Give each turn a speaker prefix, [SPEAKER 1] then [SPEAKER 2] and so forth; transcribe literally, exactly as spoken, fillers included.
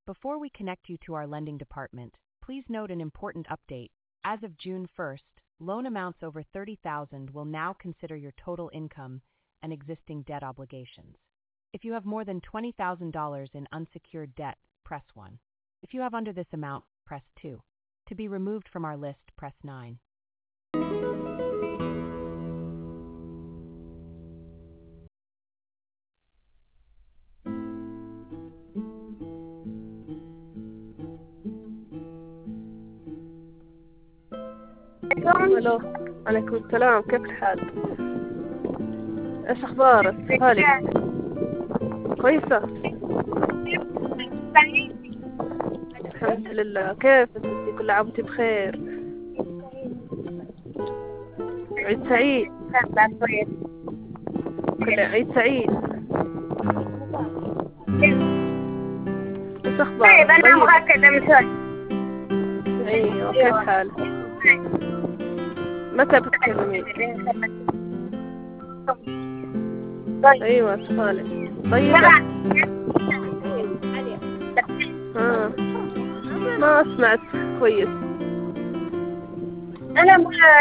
[SPEAKER 1] Before we connect you to our lending department, please note an important update. As of June first, loan amounts over thirty thousand dollars will now consider your total income and existing debt obligations. If you have more than twenty thousand dollars in unsecured debt, press one. If you have under this amount, press two. To be removed from our list, press nine.
[SPEAKER 2] الو، عليكم السلام، كيف الحال؟ ايش اخبارك؟ هالي كويسة؟ الحمد لله. كيف انتي؟ كل عام وانتي بخير. عيد سعيد. كل عيد سعيد. ايش اخبارك؟
[SPEAKER 3] طيب انا ابغى اكلم شوي.
[SPEAKER 2] ايوه، كيف حالك؟ متى بتكلمين؟ ايوه، ايش حالك؟ طيبة؟ ها، ما سمعت كويس.
[SPEAKER 3] انا ابغى